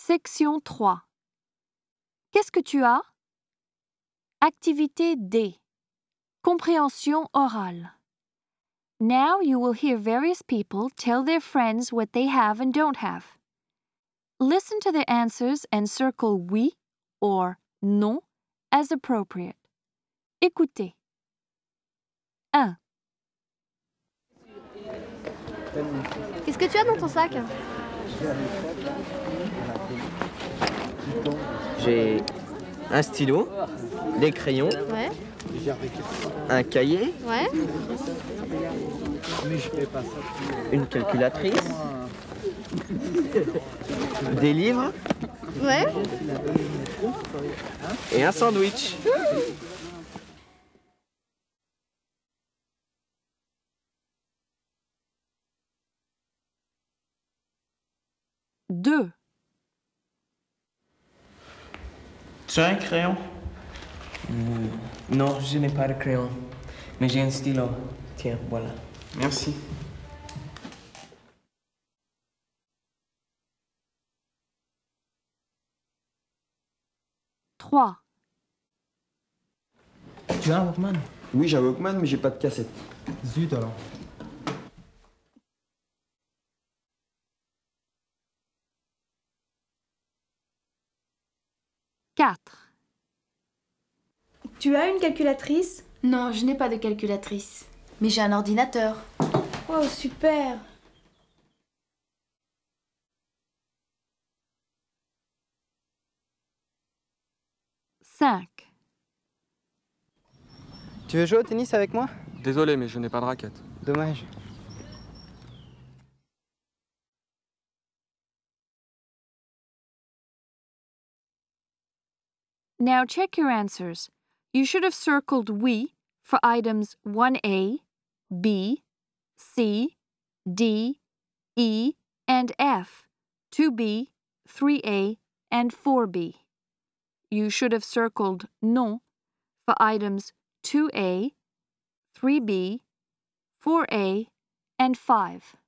Section 3. Qu'est-ce que tu as? Activité D. Compréhension orale. Now you will hear various people tell their friends what they have and don't have. Listen to their answers and circle oui or non as appropriate. Écoutez. 1. Qu'est-ce que tu as dans ton sac? J'ai un stylo, des crayons, Ouais, un cahier, ouais. une calculatrice, des livres Ouais. et un sandwich. Deux. Tu as un crayon? Non, je n'ai pas de crayon, mais j'ai un stylo. Tiens, voilà. Merci. Trois. Tu as un Walkman? Oui, j'ai un Walkman, mais j'ai pas de cassette. Zut alors. 4. Tu as une calculatrice? Non, je n'ai pas de calculatrice. Mais j'ai un ordinateur. Oh, super! 5. Tu veux jouer au tennis avec moi? Désolé, mais je n'ai pas de raquette. Dommage. Now check your answers. You should have circled oui for items 1A, B, C, D, E, and F, 2B, 3A, and 4B. You should have circled non for items 2A, 3B, 4A, and 5.